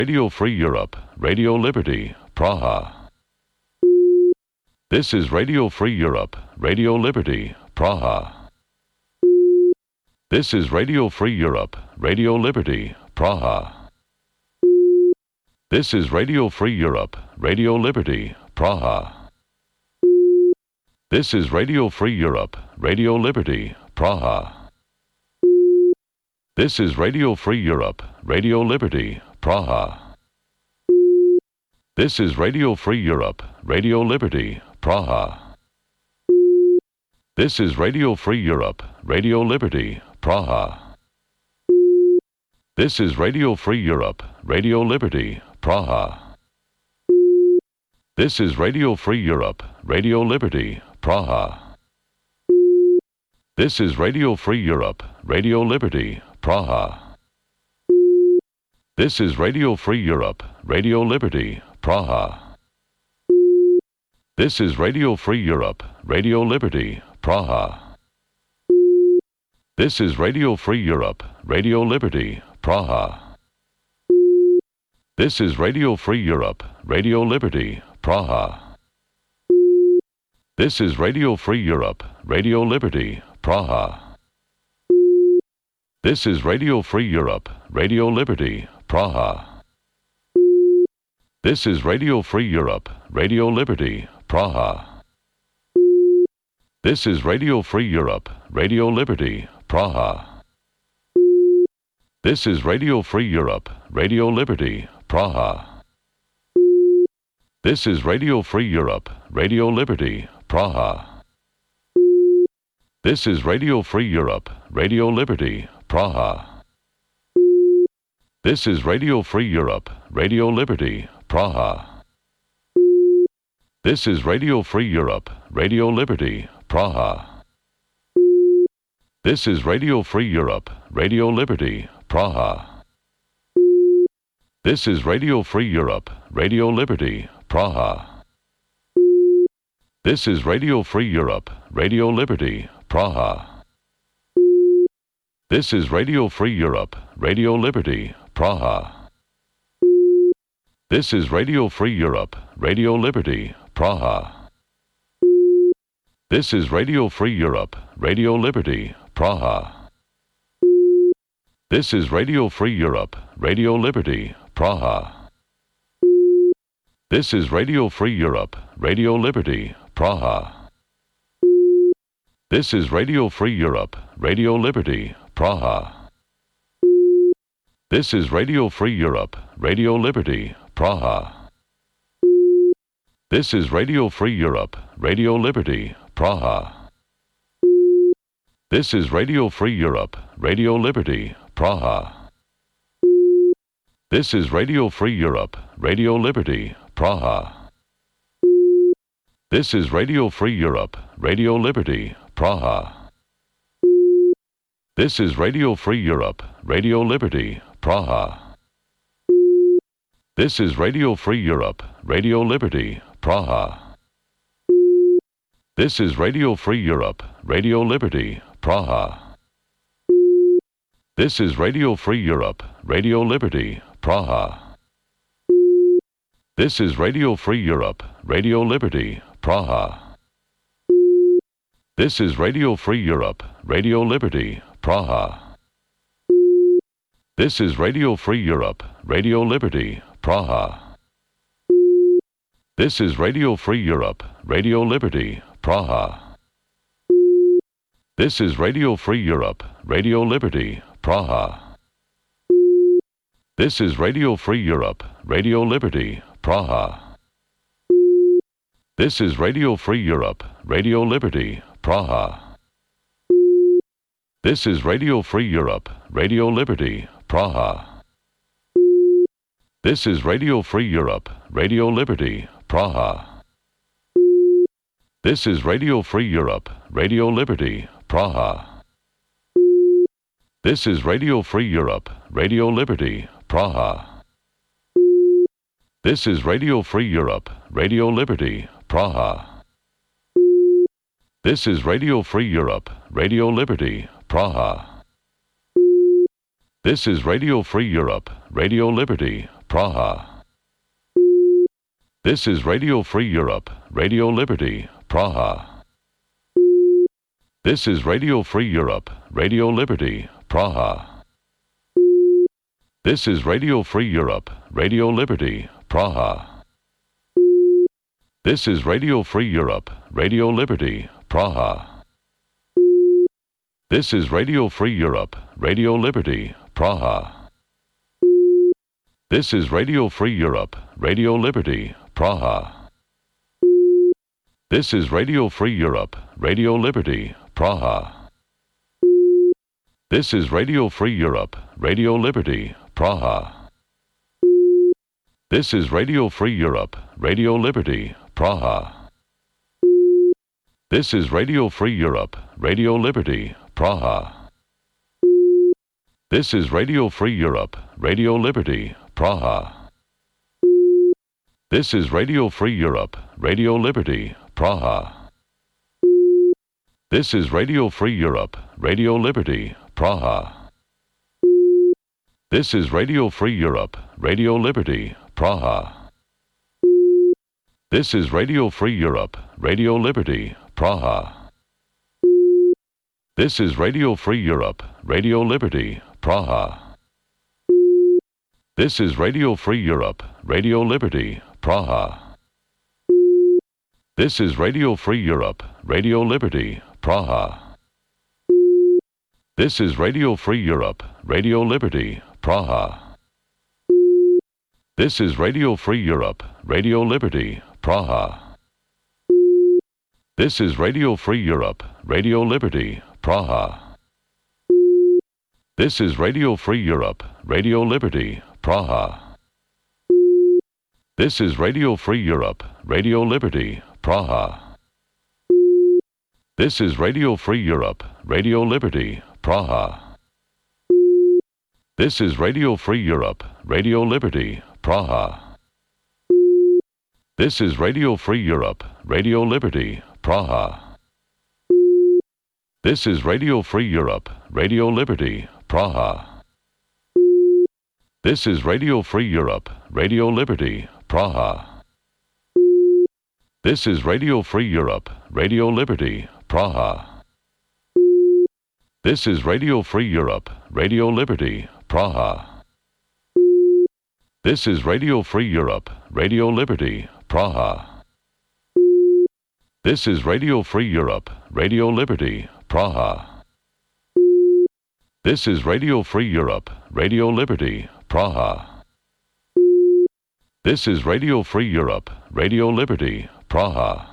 Radio Free Europe, Radio Liberty, Praha. This is Radio Free Europe, Radio Liberty, Praha. This is Radio Free Europe, Radio Liberty, Praha. This is Radio Free Europe, Radio Liberty, Praha. This is Radio Free Europe, Radio Liberty, Praha. This is Radio Free Europe, Radio Liberty, Praha. This is Radio Free Europe, Radio Liberty, Praha. This is Radio Free Europe, Radio Liberty, Praha. This is Radio Free Europe, Radio Liberty, Praha. This is Radio Free Europe, Radio Liberty, Praha. This is Radio Free Europe, Radio Liberty, Praha. This is Radio Free Europe, Radio Liberty, Praha. This is Radio Free Europe, Radio Liberty, Praha. This is Radio Free Europe, Radio Liberty, Praha. This is Radio Free Europe, Radio Liberty, Praha. This is Radio Free Europe, Radio Liberty, Praha. This is Radio Free Europe, Radio Liberty, Praha. This is Radio Free Europe, Radio Liberty, Praha. This is Radio Free Europe, Radio Liberty, Praha. This is Radio Free Europe, Radio Liberty, Praha. This is Radio Free Europe, Radio Liberty, Praha. This is Radio Free Europe, Radio Liberty, Praha. This is Radio Free Europe, Radio Liberty, Praha. This is Radio Free Europe, Radio Liberty, Praha. This is Radio Free Europe, Radio Liberty, Praha. This is Radio Free Europe, Radio Liberty, Praha. This is Radio Free Europe, Radio Liberty, Praha. This is Radio Free Europe, Radio Liberty, Praha. This is Radio Free Europe, Radio Liberty, Praha. This is Radio Free Europe, Radio Liberty, Praha. This is Radio Free Europe, Radio Liberty, Praha. This is Radio Free Europe, Radio Liberty, Praha. This is Radio Free Europe, Radio Liberty, Praha. This is Radio Free Europe, Radio Liberty, Praha. This is Radio Free Europe, Radio Liberty, Praha. This is Radio Free Europe, Radio Liberty, Praha. This is Radio Free Europe, Radio Liberty, Praha. This is Radio Free Europe, Radio Liberty, Praha. This is Radio Free Europe, Radio Liberty, Praha. This is Radio Free Europe, Radio Liberty, Praha. This is Radio Free Europe, Radio Liberty, Praha. This is Radio Free Europe, Radio Liberty, Praha. This is Radio Free Europe, Radio Liberty, Praha. This is Radio Free Europe, Radio Liberty, Praha. This is Radio Free Europe, Radio Liberty, Praha. This is Radio Free Europe, Radio Liberty, Praha. This is Radio Free Europe, Radio Liberty, Praha. This is Radio Free Europe, Radio Liberty, Praha. This is Radio Free Europe, Radio Liberty, Praha. This is Radio Free Europe, Radio Liberty, Praha. This is Radio Free Europe, Radio Liberty, Praha. This is Radio Free Europe, Radio Liberty, Praha. This is Radio Free Europe, Radio Liberty, Praha. This is Radio Free Europe, Radio Liberty, Praha. This is Radio Free Europe, Radio Liberty, Praha. This is Radio Free Europe, Radio Liberty, Praha. This is Radio Free Europe, Radio Liberty, Praha. This is Radio Free Europe, Radio Liberty, Praha. This is Radio Free Europe, Radio Liberty, Praha. This is Radio Free Europe, Radio Liberty, Praha. This is Radio Free Europe, Radio Liberty, Praha. This is Radio Free Europe, Radio Liberty, Praha. This is Radio Free Europe, Radio Liberty, Praha. This is Radio Free Europe, Radio Liberty, Praha. This is Radio Free Europe, Radio Liberty, Praha. This is Radio Free Europe, Radio Liberty, Praha. This is Radio Free Europe, Radio Liberty, Praha. This is Radio Free Europe, Radio Liberty, Praha. This is Radio Free Europe, Radio Liberty, Praha. This is Radio Free Europe, Radio Liberty, Praha. This is Radio Free Europe, Radio Liberty, Praha. This is Radio Free Europe, Radio Liberty, Praha. This is Radio Free Europe, Radio Liberty, Praha. This is Radio Free Europe, Radio Liberty, Praha. This is Radio Free Europe, Radio Liberty, Praha. This is Radio Free Europe, Radio Liberty, Praha. This is Radio Free Europe, Radio Liberty, Praha. This is Radio Free Europe, Radio Liberty, Praha. This is Radio Free Europe, Radio Liberty, Praha. This is Radio Free Europe, Radio Liberty, Praha. This is Radio Free Europe, Radio Liberty, Praha. This is Radio Free Europe, Radio Liberty, Praha. This is Radio Free Europe, Radio Liberty, Praha. This is Radio Free Europe, Radio Liberty, Praha. This is Radio Free Europe, Radio Liberty, Praha. This is Radio Free Europe, Radio Liberty, Praha. This is Radio Free Europe, Radio Liberty, Praha. This is Radio Free Europe, Radio Liberty, Praha. This is Radio Free Europe, Radio Liberty, Praha. This is Radio Free Europe, Radio Liberty, Praha.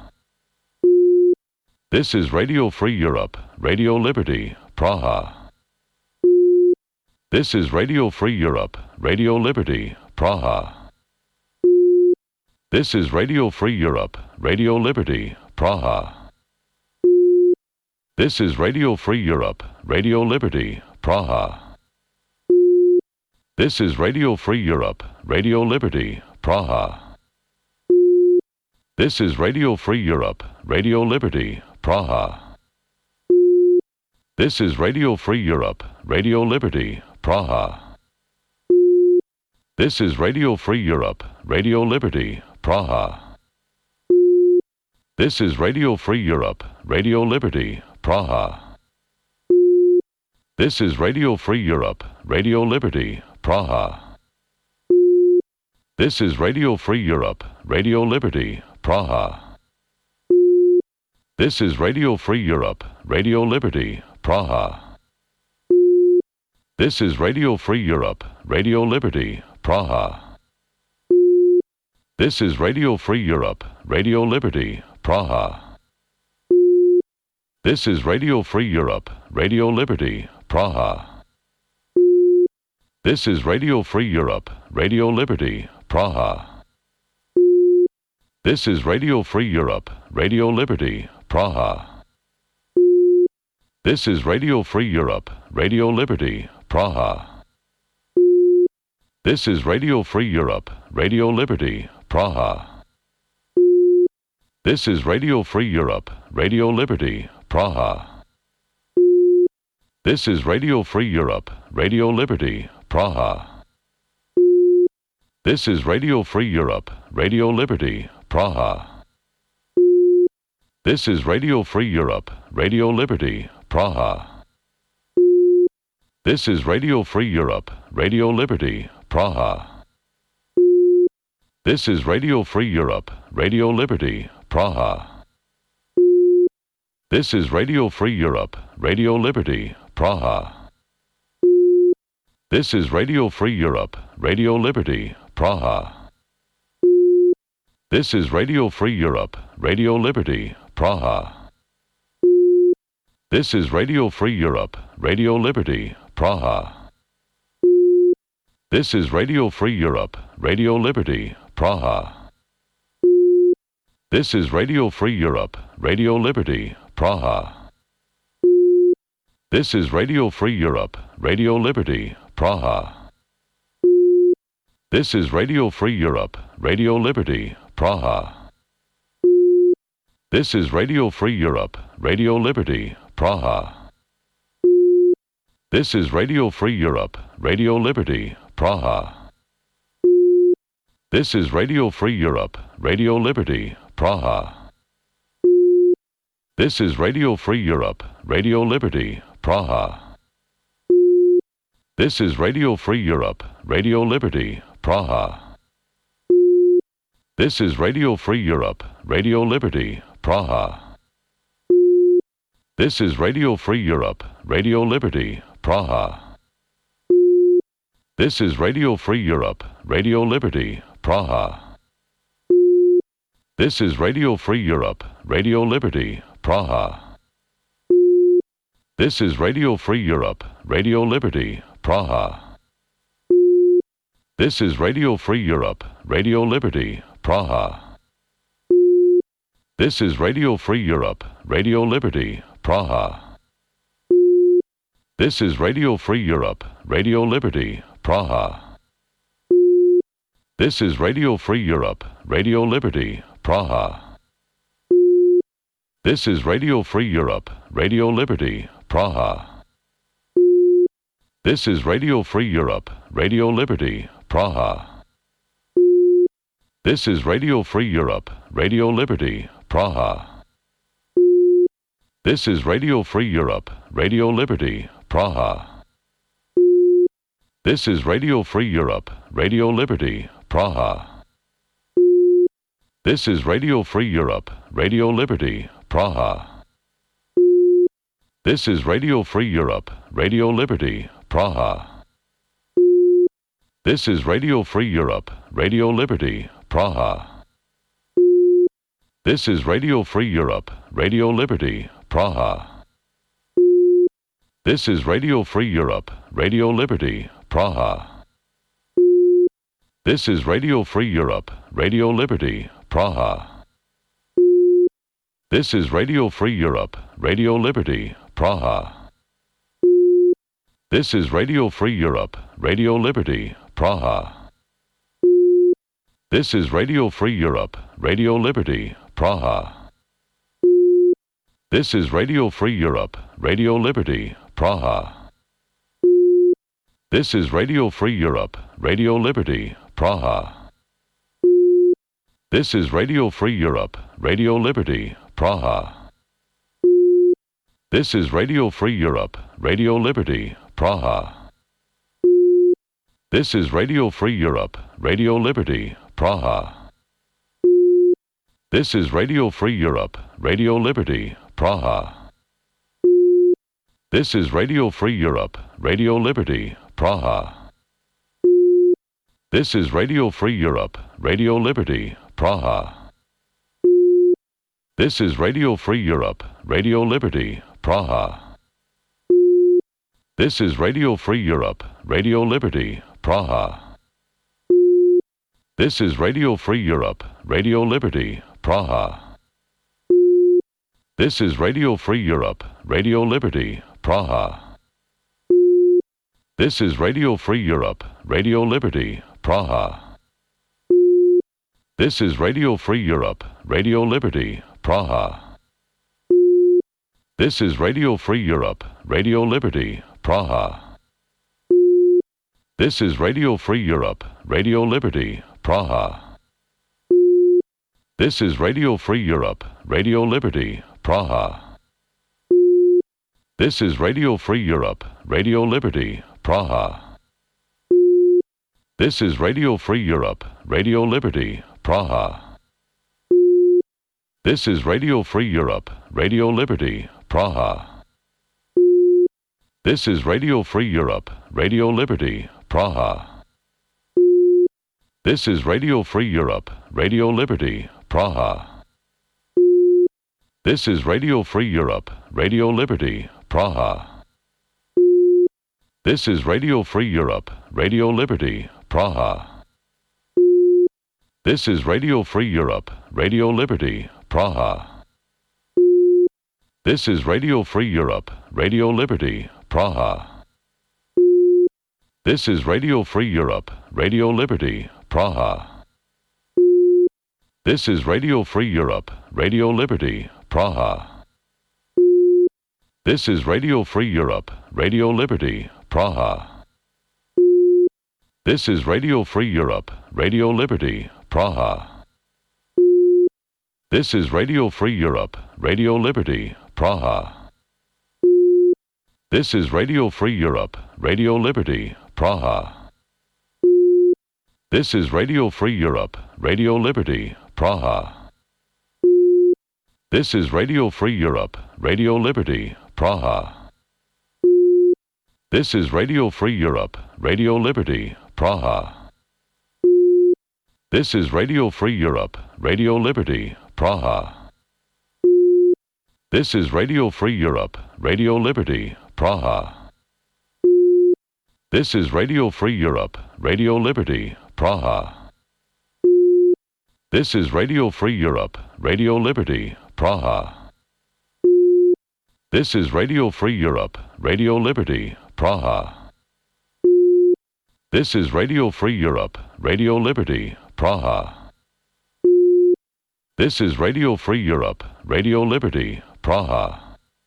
This is Radio Free Europe, Radio Liberty, Praha. This is Radio Free Europe, Radio Liberty, Praha. This is Radio Free Europe, Radio Liberty, Praha. This is Radio Free Europe, Radio Liberty, Praha. This is Radio Free Europe, Radio Liberty, Praha. This is Radio Free Europe, Radio Liberty, Praha. This is Radio Free Europe, Radio Liberty, Praha. This is Radio Free Europe, Radio Liberty, Praha. This is Radio Free Europe, Radio Liberty, Praha. This is Radio Free Europe, Radio Liberty, Praha. This is Radio Free Europe, Radio Liberty, Praha. This is Radio Free Europe, Radio Liberty, Praha. This is Radio Free Europe, Radio Liberty, Praha. This is Radio Free Europe, Radio Liberty, Praha. This is Radio Free Europe, Radio Liberty, Praha. This is Radio Free Europe, Radio Liberty, Praha. This is Radio Free Europe, Radio Liberty, Praha. This is Radio Free Europe, Radio Liberty, Praha. This is Radio Free Europe, Radio Liberty, Praha. This is Radio Free Europe, Radio Liberty, Praha. This is Radio Free Europe, Radio Liberty, Praha. This is Radio Free Europe, Radio Liberty, Praha. This is Radio Free Europe, Radio Liberty, Praha. This is Radio Free Europe, Radio Liberty, Praha. This is Radio Free Europe, Radio Liberty, Praha. This is Radio Free Europe, Radio Liberty, Praha. This is Radio Free Europe, Radio Liberty, Praha. This is Radio Free Europe, Radio Liberty, Praha. This is Radio Free Europe, Radio Liberty, Praha. This is Radio Free Europe, Radio Liberty, Praha. This is Radio Free Europe, Radio Liberty, Praha. This is Radio Free Europe, Radio Liberty, Praha. This is Radio Free Europe, Radio Liberty, Praha. This is Radio Free Europe, Radio Liberty, Praha. This is Radio Free Europe, Radio Liberty, Praha. This is Radio Free Europe, Radio Liberty, Praha. This is Radio Free Europe, Radio Liberty, Praha. This is Radio Free Europe, Radio Liberty, Praha. This is Radio Free Europe, Radio Liberty, Praha. This is Radio Free Europe, Radio Liberty, Praha. This is Radio Free Europe, Radio Liberty, Praha. This is Radio Free Europe, Radio Liberty, Praha. This is Radio Free Europe, Radio Liberty, Praha. This is Radio Free Europe, Radio Liberty, Praha. This is Radio Free Europe, Radio Liberty, Praha. This is Radio Free Europe, Radio Liberty, Praha. This is Radio Free Europe, Radio Liberty, Praha. This is Radio Free Europe, Radio Liberty, Praha. This is Radio Free Europe, Radio Liberty, Praha. This is Radio Free Europe, Radio Liberty, Praha. This is Radio Free Europe, Radio Liberty, Praha. This is Radio Free Europe, Radio Liberty, Praha. This is Radio Free Europe, Radio Liberty, Praha. This is Radio Free Europe, Radio Liberty, Praha. This is Radio Free Europe, Radio Liberty, Praha. This is Radio Free Europe, Radio Liberty, Praha. This is Radio Free Europe, Radio Liberty, Praha. This is Radio Free Europe, Radio Liberty, Praha. This is Radio Free Europe, Radio Liberty, Praha. This is Radio Free Europe, Radio Liberty, Praha. This is Radio Free Europe, Radio Liberty, Praha. This is Radio Free Europe, Radio Liberty, Praha. This is Radio Free Europe, Radio Liberty, Praha. This is Radio Free Europe, Radio Liberty, Praha. This is Radio Free Europe, Radio Liberty, Praha. This is Radio Free Europe, Radio Liberty, Praha. This is Radio Free Europe, Radio Liberty, Praha. This is Radio Free Europe, Radio Liberty, Praha. This is Radio Free Europe, Radio Liberty, Praha. This is Radio Free Europe, Radio Liberty, Praha. This is Radio Free Europe, Radio Liberty, Praha. This is Radio Free Europe, Radio Liberty, Praha. This is Radio Free Europe, Radio Liberty, Praha. This is Radio Free Europe, Radio Liberty, Praha. This is Radio Free Europe, Radio Liberty, Praha. This is Radio Free Europe, Radio Liberty, Praha. This is Radio Free Europe, Radio Liberty, Praha. This is Radio Free Europe, Radio Liberty, Praha. This is Radio Free Europe, Radio Liberty, Praha. This is Radio Free Europe, Radio Liberty, Praha. This is Radio Free Europe, Radio Liberty, Praha. This is Radio Free Europe, Radio Liberty, Praha. This is Radio Free Europe, Radio Liberty, Praha. This is Radio Free Europe, Radio Liberty, Praha. This is Radio Free Europe, Radio Liberty, Praha. This is Radio Free Europe, Radio Liberty, Praha. This is Radio Free Europe, Radio Liberty, Praha. This is Radio Free Europe, Radio Liberty, Praha. This is Radio Free Europe, Radio Liberty, Praha. This is Radio Free Europe, Radio Liberty, Praha. This is Radio Free Europe, Radio Liberty, Praha. This is Radio Free Europe, Radio Liberty, Praha. This is Radio Free Europe, Radio Liberty, Praha. This is Radio Free Europe, Radio Liberty, Praha. This is Radio Free Europe, Radio Liberty, Praha. This is Radio Free Europe, Radio Liberty, Praha. This is Radio Free Europe, Radio Liberty, Praha. This is Radio Free Europe, Radio Liberty, Praha. This is Radio Free Europe, Radio Liberty, Praha. This is Radio Free Europe, Radio Liberty, Praha. This is Radio Free Europe, Radio Liberty, Praha. This is Radio Free Europe, Radio Liberty, Praha. This is Radio Free Europe, Radio Liberty, Praha.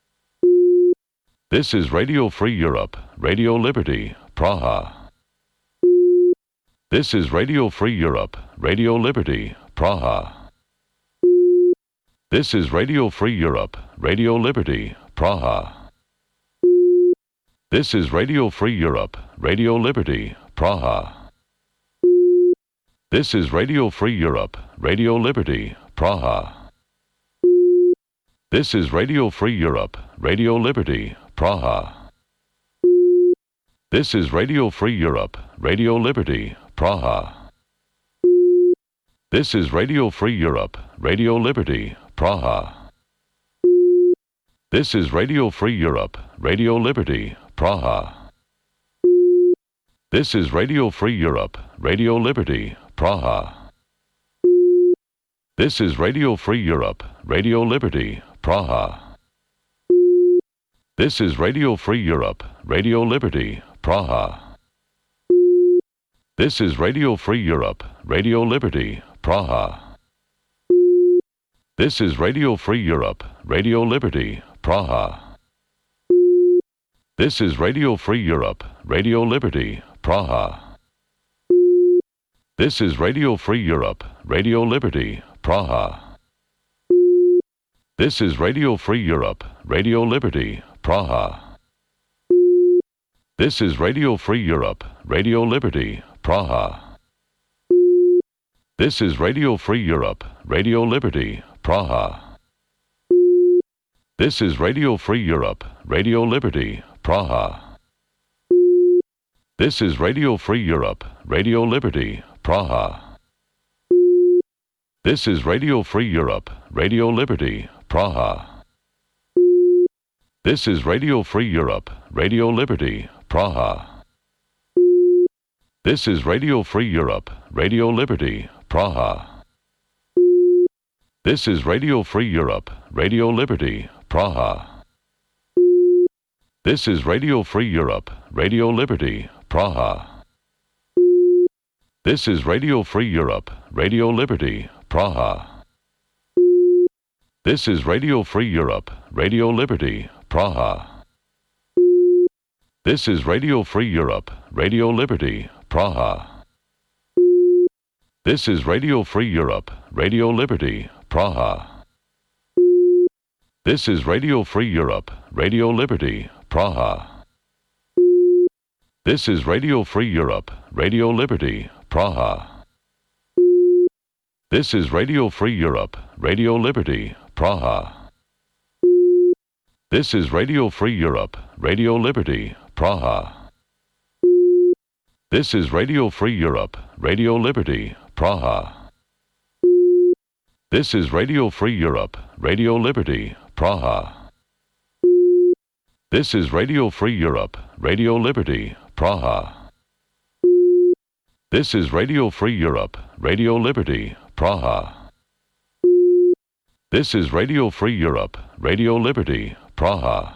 This is Radio Free Europe, Radio Liberty, Praha. This is Radio Free Europe, Radio Liberty, Praha. This is Radio Free Europe, Radio Liberty, Praha. This is Radio Free Europe, Radio Liberty, Praha. This is Radio Free Europe, Radio Liberty, Praha. This is Radio Free Europe, Radio Liberty, Praha. This is Radio Free Europe, Radio Liberty, Praha. This is Radio Free Europe, Radio Liberty, Praha. This is Radio Free Europe, Radio Liberty, Praha. This is Radio Free Europe, Radio Liberty, Praha. This is Radio Free Europe, Radio Liberty, Praha. This is Radio Free Europe, Radio Liberty, Praha. This is Radio Free Europe, Radio Liberty, Praha. This is Radio Free Europe, Radio Liberty, Praha. This is Radio Free Europe, Radio Liberty, Praha. This is Radio Free Europe, Radio Liberty, Praha. This is Radio Free Europe, Radio Liberty, Praha. This is Radio Free Europe, Radio Liberty, Praha. This is Radio Free Europe, Radio Liberty, Praha. This is Radio Free Europe, Radio Liberty, Praha. This is Radio Free Europe, Radio Liberty, Praha. This is Radio Free Europe, Radio Liberty, Praha. This is Radio Free Europe, Radio Liberty, Praha. This is Radio Free Europe, Radio Liberty, Praha. This is Radio Free Europe, Radio Liberty, Praha. This is Radio Free Europe, Radio Liberty, Praha. This is Radio Free Europe, Radio Liberty, Praha. This is Radio Free Europe, Radio Liberty, Praha. This is Radio Free Europe, Radio Liberty, Praha. This is Radio Free Europe, Radio Liberty, Praha. This is Radio Free Europe, Radio Liberty, Praha. This is Radio Free Europe, Radio Liberty, Praha. This is Radio Free Europe, Radio Liberty, Praha. This is Radio Free Europe, Radio Liberty, Praha. This is Radio Free Europe, Radio Liberty, Praha. This is Radio Free Europe, Radio Liberty, Praha. This is Radio Free Europe, Radio Liberty, Praha. This is Radio Free Europe, Radio Liberty, Praha. This is Radio Free Europe, Radio Liberty, Praha.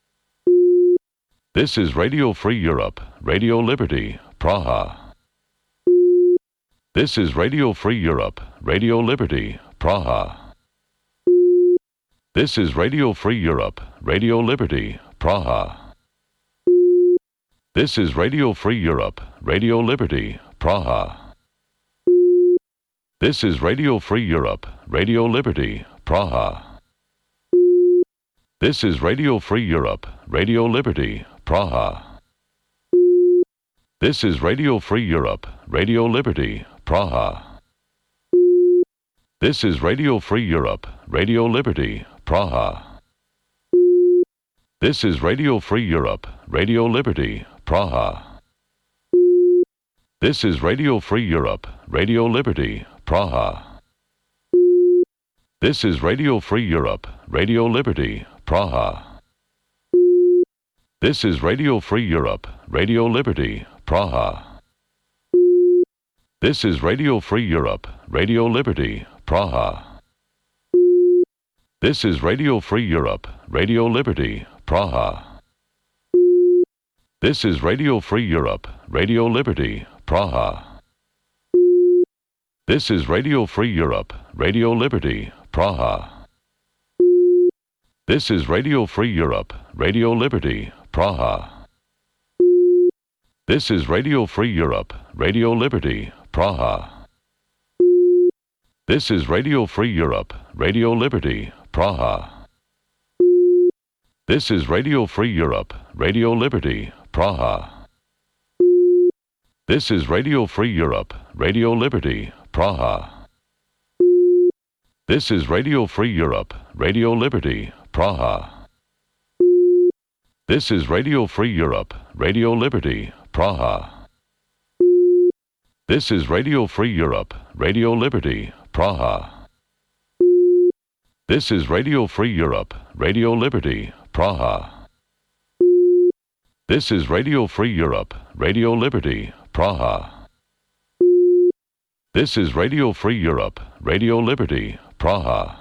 This is Radio Free Europe, Radio Liberty, Praha. This is Radio Free Europe, Radio Liberty, Praha. This is Radio Free Europe, Radio Liberty, Praha. This is Radio Free Europe, Radio Liberty, Praha. This is Radio Free Europe, Radio Liberty, Praha. This is Radio Free Europe, Radio Liberty, Praha. This is Radio Free Europe, Radio Liberty, Praha. This is Radio Free Europe, Radio Liberty, Praha. This is Radio Free Europe, Radio Liberty, Praha. This is Radio Free Europe, Radio Liberty, Praha. This is Radio Free Europe, Radio Liberty, Praha. This is Radio Free Europe, Radio Liberty, Praha. This is Radio Free Europe, Radio Liberty, Praha. This is Radio Free Europe, Radio Liberty, Praha. This is Radio Free Europe, Radio Liberty, Praha. This is Radio Free Europe, Radio Liberty, Praha. This is Radio Free Europe, Radio Liberty, Praha. This is Radio Free Europe, Radio Liberty, Praha. This is Radio Free Europe, Radio Liberty, Praha. This is Radio Free Europe, Radio Liberty, Praha. This is Radio Free Europe, Radio Liberty, Praha. This is Radio Free Europe, Radio Liberty, Praha. This is Radio Free Europe, Radio Liberty, Praha. This is Radio Free Europe, Radio Liberty, Praha. This is Radio Free Europe, Radio Liberty, Praha. This is Radio Free Europe, Radio Liberty, Praha. This is Radio Free Europe, Radio Liberty, Praha.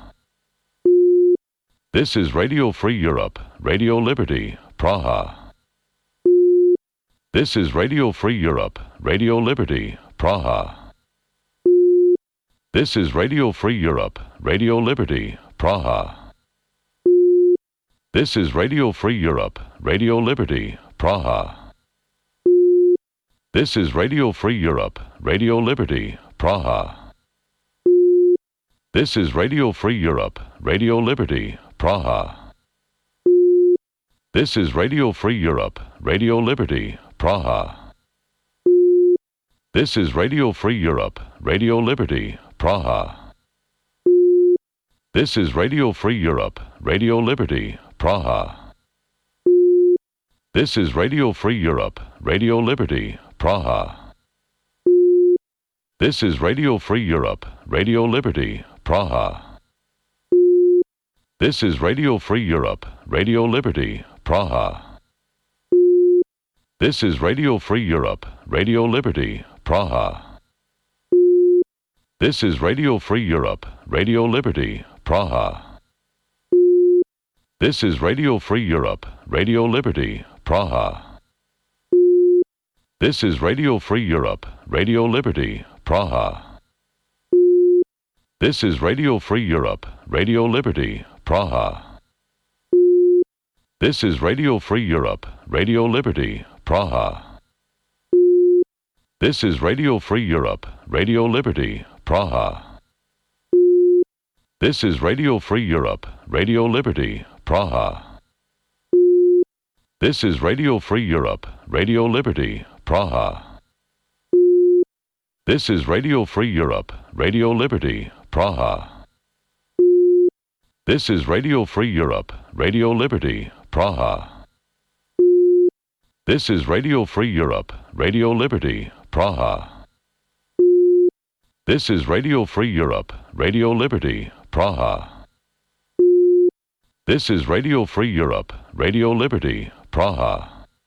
This is Radio Free Europe, Radio Liberty, Praha. This is Radio Free Europe, Radio Liberty, Praha. This is Radio Free Europe, Radio Liberty, Praha. This is Radio Free Europe, Radio Liberty, Praha. This is Radio Free Europe, Radio Liberty, Praha. This is Radio Free Europe, Radio Liberty, Praha. This is Radio Free Europe, Radio Liberty, Praha. This is Radio Free Europe, Radio Liberty, Praha. This is Radio Free Europe, Radio Liberty, Praha. This is Radio Free Europe, Radio Liberty, Praha. This is Radio Free Europe, Radio Liberty, Praha. This is Radio Free Europe, Radio Liberty, Praha. This is Radio Free Europe, Radio Liberty, Praha. This is Radio Free Europe, Radio Liberty, Praha. This is Radio Free Europe, Radio Liberty, Praha. This is Radio Free Europe, Radio Liberty, Praha. This is Radio Free Europe, Radio Liberty, Praha. This is Radio Free Europe, Radio Liberty, Praha. This is Radio Free Europe, Radio Liberty, Praha. This is Radio Free Europe, Radio Liberty, Praha. This is Radio Free Europe, Radio Liberty, Praha. This is Radio Free Europe, Radio Liberty, Praha. This is Radio Free Europe, Radio Liberty, Praha. This is Radio Free Europe, Radio Liberty, Praha. This is Radio Free Europe, Radio Liberty, Praha. This is Radio Free Europe, Radio Liberty, Praha.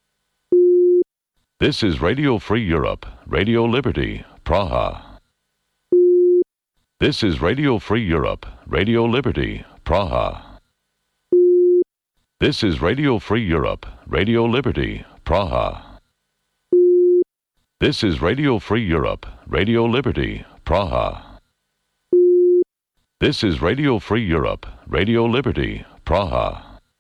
This is Radio Free Europe, Radio Liberty, Praha. This is Radio Free Europe, Radio Liberty, Praha. This is Radio Free Europe, Radio Liberty, Praha. This is Radio Free Europe, Radio Liberty, Praha. This is Radio Free Europe, Radio Liberty, Praha.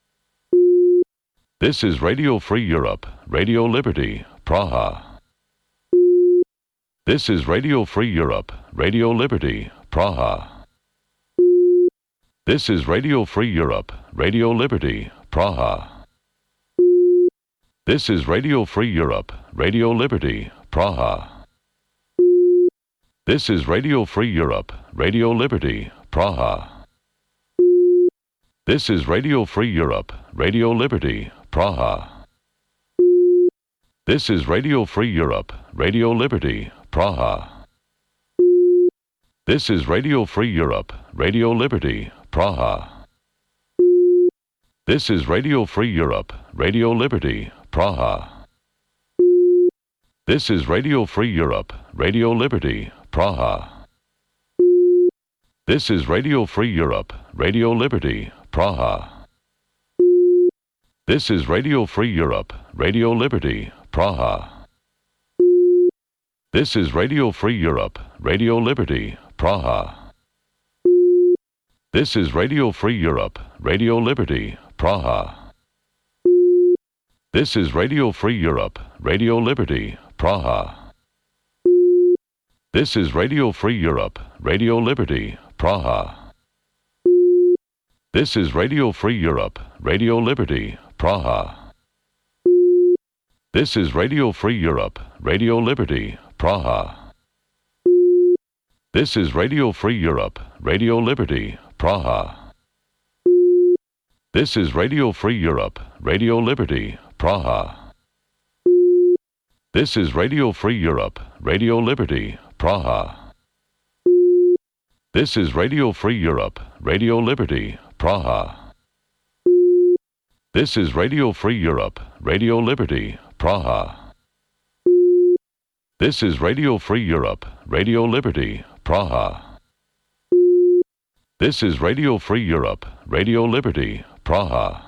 This is Radio Free Europe, Radio Liberty, Praha. This is Radio Free Europe, Radio Liberty, Praha. This is Radio Free Europe, Radio Liberty, Praha. This is Radio Free Europe, Radio Liberty, Praha. This is Radio Free Europe, Radio Liberty, Praha. This is Radio Free Europe, Radio Liberty, Praha. This is Radio Free Europe, Radio Liberty, Praha. This is Radio Free Europe, Radio Liberty, Praha. This is Radio Free Europe, Radio Liberty, Praha. This is Radio Free Europe, Radio Liberty, Praha. This is Radio Free Europe, Radio Liberty, Praha. This is Radio Free Europe, Radio Liberty, Praha. This is Radio Free Europe, Radio Liberty, Praha. This is Radio Free Europe, Radio Liberty, Praha. This is Radio Free Europe, Radio Liberty, Praha. This is Radio Free Europe, Radio Liberty, Praha. This is Radio Free Europe, Radio Liberty, Praha. This is Radio Free Europe, Radio Liberty, Praha. This is Radio Free Europe, Radio Liberty, Praha. This is Radio Free Europe, Radio Liberty, Praha. This is Radio Free Europe, Radio Liberty, Praha. This is Radio Free Europe, Radio Liberty, Praha. This is Radio Free Europe, Radio Liberty, Praha. This is Radio Free Europe, Radio Liberty, Praha. This is Radio Free Europe, Radio Liberty, Praha.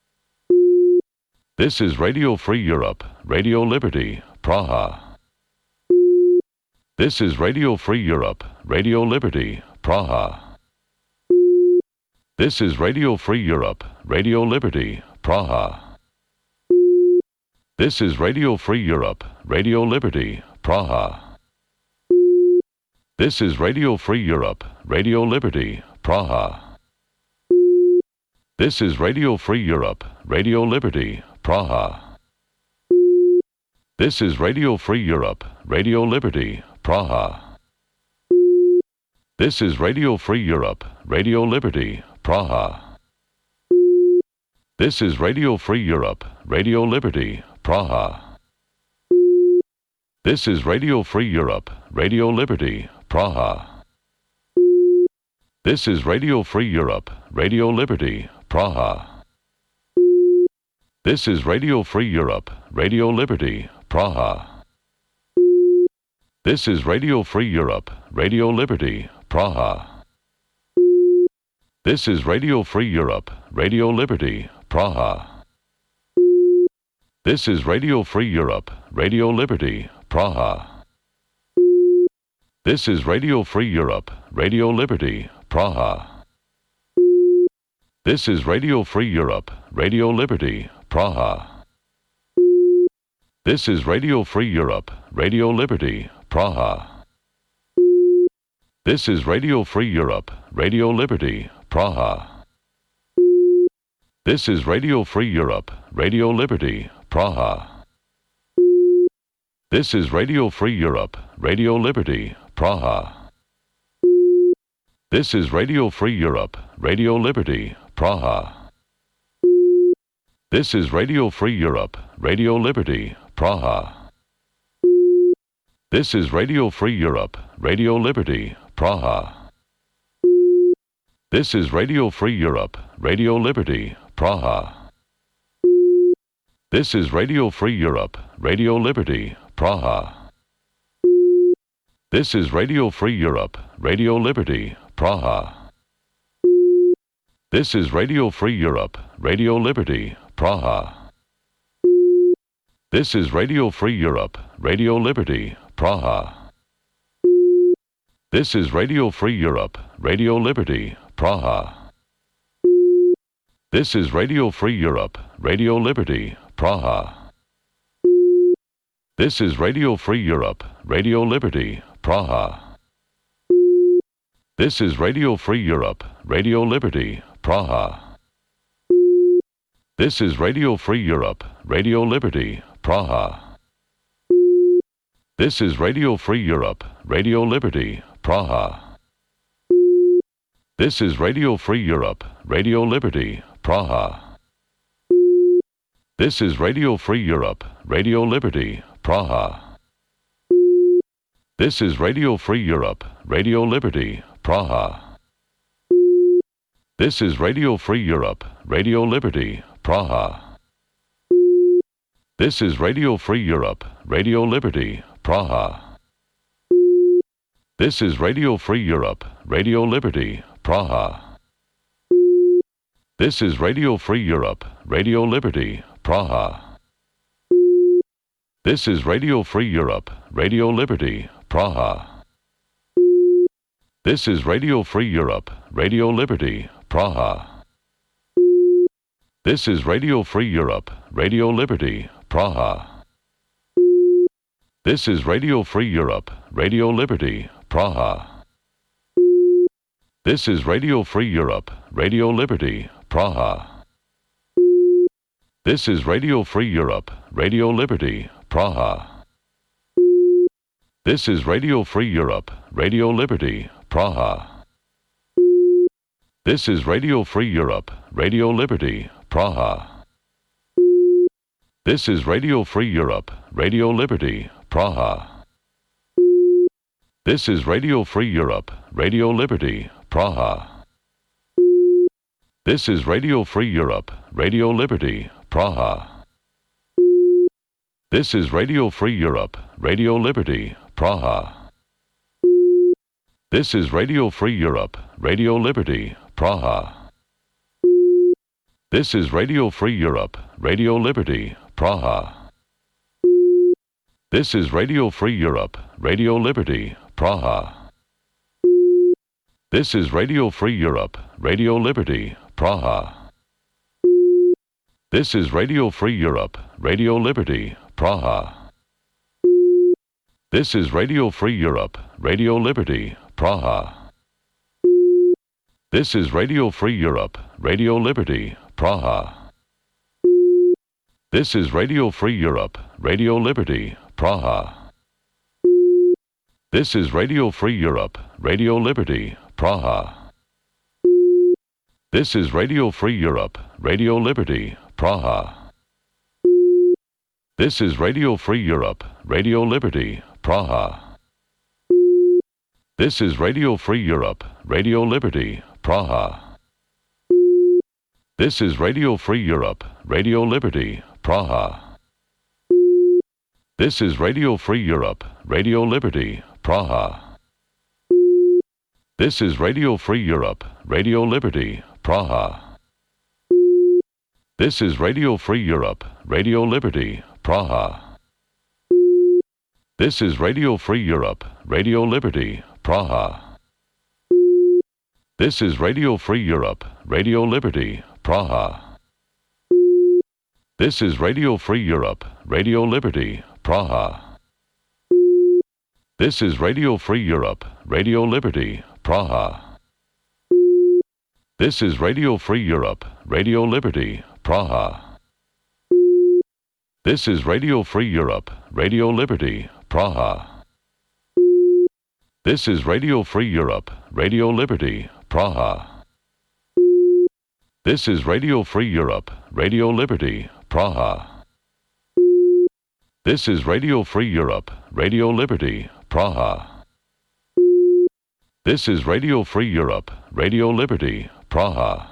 This is Radio Free Europe, Radio Liberty, Praha. This is Radio Free Europe, Radio Liberty, Praha. This is Radio Free Europe, Radio Liberty, Praha. This is Radio Free Europe, Radio Liberty, Praha. This is Radio Free Europe, Radio Liberty, Praha. This is Radio Free Europe, Radio Liberty, Praha. This is Radio Free Europe, Radio Liberty, Praha. This is Radio Free Europe, Radio Liberty, Praha. This is Radio Free Europe, Radio Liberty, Praha. This is Radio Free Europe, Radio Liberty, Praha. This is Radio Free Europe, Radio Liberty, Praha. This is Radio Free Europe, Radio Liberty, Praha. This is Radio Free Europe, Radio Liberty, Praha. This is Radio Free Europe, Radio Liberty, Praha. This is Radio Free Europe, Radio Liberty, Praha. This is Radio Free Europe, Radio Liberty, Praha. This is Radio Free Europe, Radio Liberty, Praha. This is Radio Free Europe, Radio Liberty, Praha. This is Radio Free Europe, Radio Liberty, Praha. This is Radio Free Europe, Radio Liberty, Praha. This is Radio Free Europe, Radio Liberty, Praha. This is Radio Free Europe, Radio Liberty, Praha. This is Radio Free Europe, Radio Liberty, Praha. This is Radio Free Europe, Radio Liberty, Praha. This is Radio Free Europe, Radio Liberty, Praha. This is Radio Free Europe, Radio Liberty, Praha. This is Radio Free Europe, Radio Liberty, Praha. This is Radio Free Europe, Radio Liberty, Praha. This is Radio Free Europe, Radio Liberty, Praha. This is Radio Free Europe, Radio Liberty, Praha. This is Radio Free Europe, Radio Liberty, Praha. This is Radio Free Europe, Radio Liberty, Praha. This is Radio Free Europe, Radio Liberty, Praha. This is Radio Free Europe, Radio Liberty, Praha. This is Radio Free Europe, Radio Liberty, Praha. This is Radio Free Europe, Radio Liberty, Praha. This is Radio Free Europe, Radio Liberty, Praha. This is Radio Free Europe, Radio Liberty, Praha. This is Radio Free Europe, Radio Liberty, Praha. This is Radio Free Europe, Radio Liberty, Praha. This is Radio Free Europe, Radio Liberty, Praha. This is Radio Free Europe, Radio Liberty, Praha. This is Radio Free Europe, Radio Liberty, Praha. This is Radio Free Europe, Radio Liberty, Praha. This is Radio Free Europe, Radio Liberty, Praha. This is Radio Free Europe, Radio Liberty, Praha. This is Radio Free Europe, Radio Liberty, Praha. This is Radio Free Europe, Radio Liberty, Praha. This is Radio Free Europe, Radio Liberty, Praha. This is Radio Free Europe, Radio Liberty, Praha. This is Radio Free Europe, Radio Liberty, Praha. This is Radio Free Europe, Radio Liberty, Praha. This is Radio Free Europe, Radio Liberty, Praha. This is Radio Free Europe, Radio Liberty, Praha. This is Radio Free Europe, Radio Liberty, Praha. This is Radio Free Europe, Radio Liberty, Praha. This is Radio Free Europe, Radio Liberty, Praha. This is Radio Free Europe, Radio Liberty, Praha. This is Radio Free Europe, Radio Liberty, Praha. This is Radio Free Europe, Radio Liberty, Praha. This is Radio Free Europe, Radio Liberty, Praha. This is Radio Free Europe, Radio Liberty, Praha. This is Radio Free Europe, Radio Liberty, Praha. This is Radio Free Europe, Radio Liberty, Praha. This is Radio Free Europe, Radio Liberty, Praha. This is Radio Free Europe, Radio Liberty, Praha. This is Radio Free Europe, Radio Liberty, Praha. This is Radio Free Europe, Radio Liberty, Praha. This is Radio Free Europe, Radio Liberty, Praha. This is Radio Free Europe, Radio Liberty, Praha. This is Radio Free Europe, Radio Liberty, Praha. This is Radio Free Europe, Radio Liberty, Praha. This is Radio Free Europe, Radio Liberty, Praha. This is Radio Free Europe, Radio Liberty, Praha. This is Radio Free Europe, Radio Liberty, Praha. This is Radio Free Europe, Radio Liberty, Praha. This is Radio Free Europe, Radio Liberty, Praha. This is Radio Free Europe, Radio Liberty, Praha. This is Radio Free Europe, Radio Liberty, Praha. This is Radio Free Europe, Radio Liberty, Praha.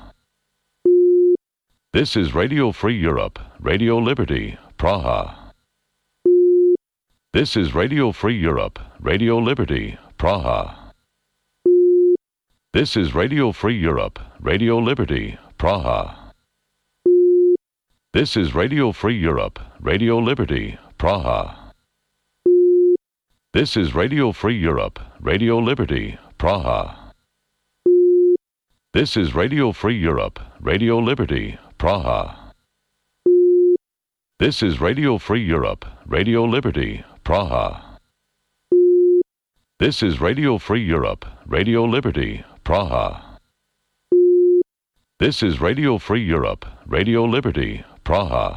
This is Radio Free Europe, Radio Liberty, Praha. This is Radio Free Europe, Radio Liberty, Praha. This is Radio Free Europe, Radio Liberty, Praha. This is Radio Free Europe, Radio Liberty, Praha. This is Radio Free Europe, Radio Liberty, Praha. This is Radio Free Europe, Radio Liberty, Praha. This is Radio Free Europe, Radio Liberty, Praha. This is Radio Free Europe, Radio Liberty, Praha. This is Radio Free Europe, Radio Liberty, Praha.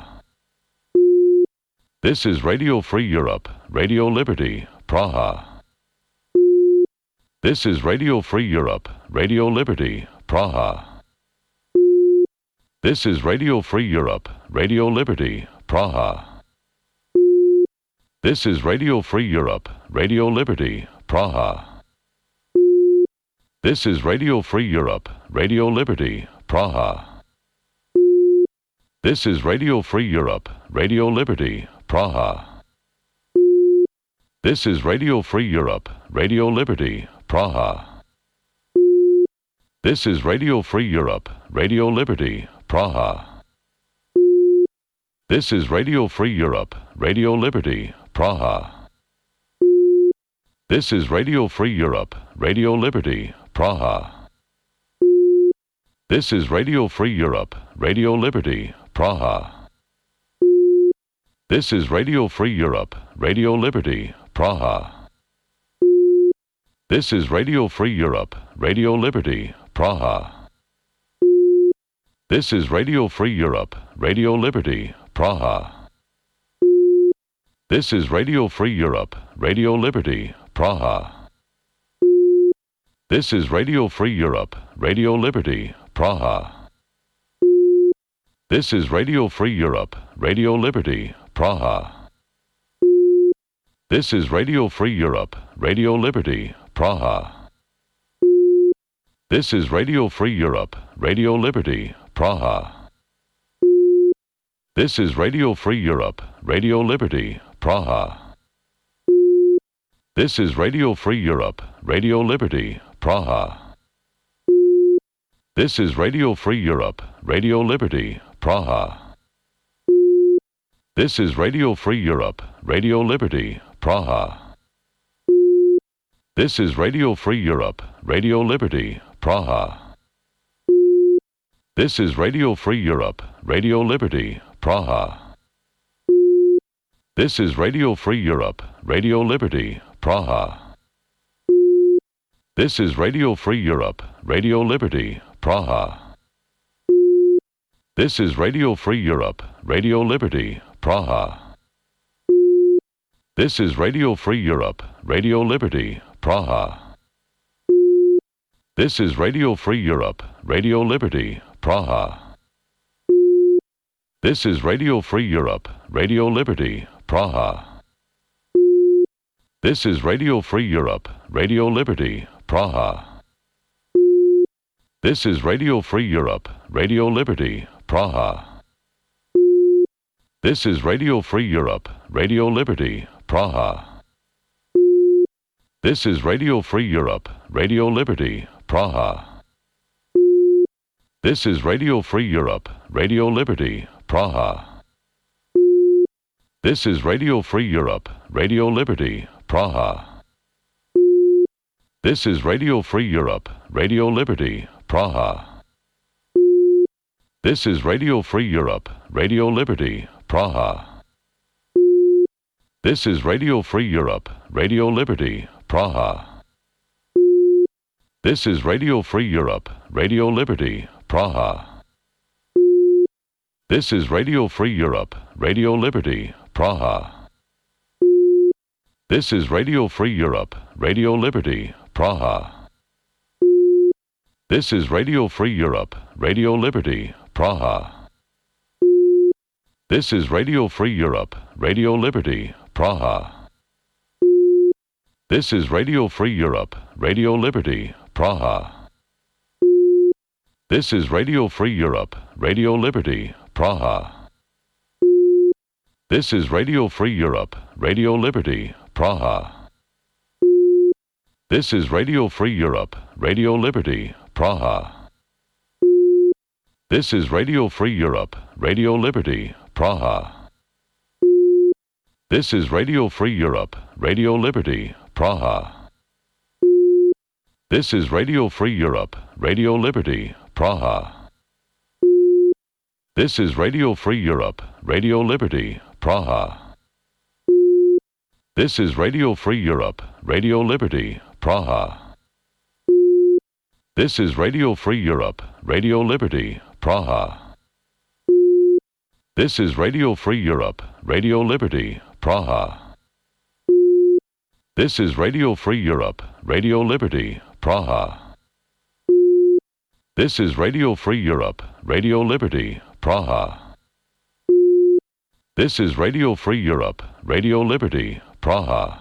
This is Radio Free Europe, Radio Liberty, Praha. This is Radio Free Europe, Radio Liberty, Praha. This is Radio Free Europe, Radio Liberty, Praha. This is Radio Free Europe, Radio Liberty, Praha. This is Radio Free Europe, Radio Liberty, Praha. This is Radio Free Europe, Radio Liberty, Praha. This is Radio Free Europe, Radio Liberty, Praha. This is Radio Free Europe, Radio Liberty, Praha. This is Radio Free Europe, Radio Liberty, Praha. This is Radio Free Europe, Radio Liberty, Praha. This is Radio Free Europe, Radio Liberty, Praha. This is Radio Free Europe, Radio Liberty, Praha. This is Radio Free Europe, Radio Liberty, Praha. This is Radio Free Europe, Radio Liberty, Praha. This is Radio Free Europe, Radio Liberty, Praha. This is Radio Free Europe, Radio Liberty, Praha. This is Radio Free Europe, Radio Liberty, Praha. This is Radio Free Europe, Radio Liberty, Praha. This is Radio Free Europe, Radio Liberty, Praha. This is Radio Free Europe, Radio Liberty, Praha. This is Radio Free Europe, Radio Liberty, Praha. This is Radio Free Europe, Radio Liberty, Praha. This is Radio Free Europe, Radio Liberty, Praha. This is Radio Free Europe, Radio Liberty, Praha. This is Radio Free Europe, Radio Liberty, Praha. This is Radio Free Europe, Radio Liberty, Praha. This is Radio Free Europe, Radio Liberty, Praha. This is Radio Free Europe, Radio Liberty, Praha. This is Radio Free Europe, Radio Liberty, Praha. This is Radio Free Europe, Radio Liberty, Praha. This is Radio Free Europe, Radio Liberty, Praha. This is Radio Free Europe, Radio Liberty, Praha. This is Radio Free Europe, Radio Liberty, Praha. This is Radio Free Europe, Radio Liberty, Praha. This is Radio Free Europe, Radio Liberty, Praha. This is Radio Free Europe, Radio Liberty, Praha. This is Radio Free Europe, Radio Liberty, Praha. This is Radio Free Europe, Radio Liberty, Praha. This is Radio Free Europe, Radio Liberty, Praha. This is Radio Free Europe, Radio Liberty, Praha. This is Radio Free Europe, Radio Liberty, Praha. This is Radio Free Europe, Radio Liberty, Praha. This is Radio Free Europe, Radio Liberty, Praha. This is Radio Free Europe, Radio Liberty, Praha. This is Radio Free Europe, Radio Liberty, Praha. This is Radio Free Europe, Radio Liberty, Praha. This is Radio Free Europe, Radio Liberty, Praha. This is Radio Free Europe, Radio Liberty, Praha. This is Radio Free Europe, Radio Liberty, Praha. This is Radio Free Europe, Radio Liberty, Praha. This is Radio Free Europe, Radio Liberty, Praha. This is Radio Free Europe, Radio Liberty, Praha. This is Radio Free Europe, Radio Liberty, Praha. This is Radio Free Europe, Radio Liberty, Praha. This is Radio Free Europe, Radio Liberty, Praha. This is Radio Free Europe, Radio Liberty, Praha. This is Radio Free Europe, Radio Liberty, Praha. This is Radio Free Europe, Radio Liberty, Praha. This is Radio Free Europe, Radio Liberty, Praha.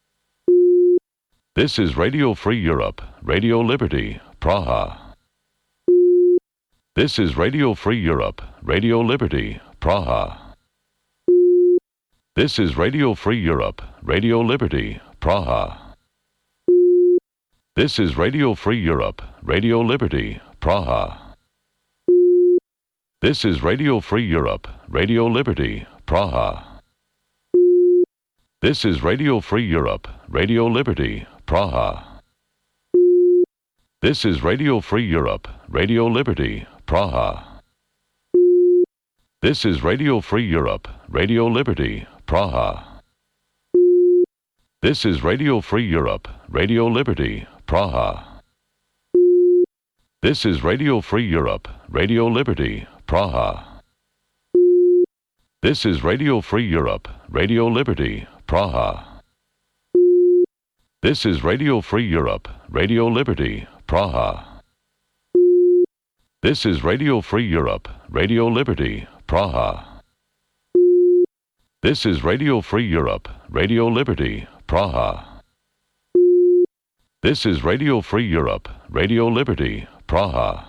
This is Radio Free Europe, Radio Liberty, Praha. This is Radio Free Europe, Radio Liberty, Praha. This is Radio Free Europe, Radio Liberty, Praha. This is Radio Free Europe, Radio Liberty, Praha. This is Radio Free Europe, Radio Liberty, Praha. This is Radio Free Europe, Radio Liberty, Praha. This is Radio Free Europe, Radio Liberty, Praha. This is Radio Free Europe, Radio Liberty, Praha. This is Radio Free Europe, Radio Liberty, Praha. This is Radio Free Europe, Radio Liberty, Praha. This is Radio Free Europe, Radio Liberty, Praha. This is Radio Free Europe, Radio Liberty, Praha. This is Radio Free Europe, Radio Liberty, Praha. This is Radio Free Europe, Radio Liberty, Praha. This is Radio Free Europe, Radio Liberty, Praha.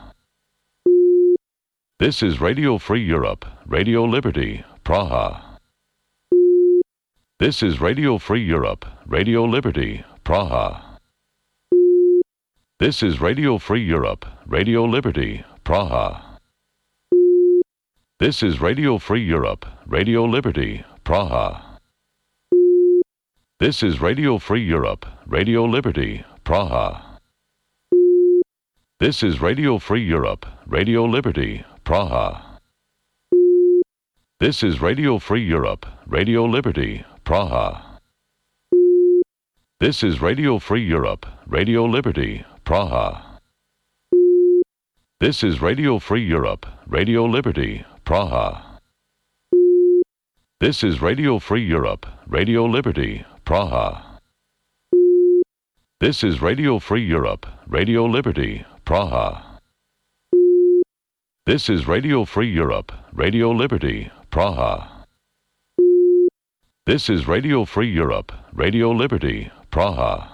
This is Radio Free Europe, Radio Liberty, Praha. This is Radio Free Europe, Radio Liberty, Praha. This is Radio Free Europe, Radio Liberty, Praha. This is Radio Free Europe, Radio Liberty, Praha. This is Radio Free Europe, Radio Liberty, Praha. This is Radio Free Europe, Radio Liberty, Praha. This is Radio Free Europe, Radio Liberty, Praha. This is Radio Free Europe, Radio Liberty, Praha. This is Radio Free Europe, Radio Liberty, Praha. This is Radio Free Europe, Radio Liberty, Praha. This is Radio Free Europe, Radio Liberty, Praha. This is Radio Free Europe, Radio Liberty, Praha. This is Radio Free Europe, Radio Liberty, Praha.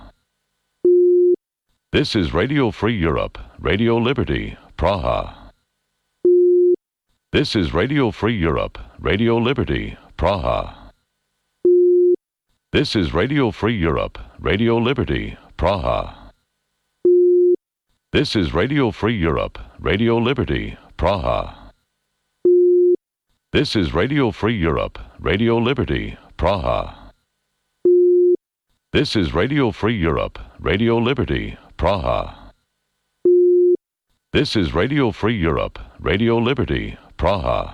This is Radio Free Europe, Radio Liberty, Praha. This is Radio Free Europe, Radio Liberty, Praha. This is Radio Free Europe, Radio Liberty, Praha. This is Radio Free Europe, Radio Liberty, Praha. This is Radio Free Europe, Radio Liberty, Praha. This is Radio Free Europe, Radio Liberty, Praha. This is Radio Free Europe, Radio Liberty, Praha.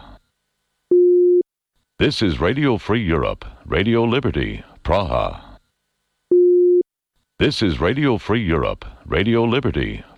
This is Radio Free Europe, Radio Liberty, Praha. This is Radio Free Europe, Radio Liberty,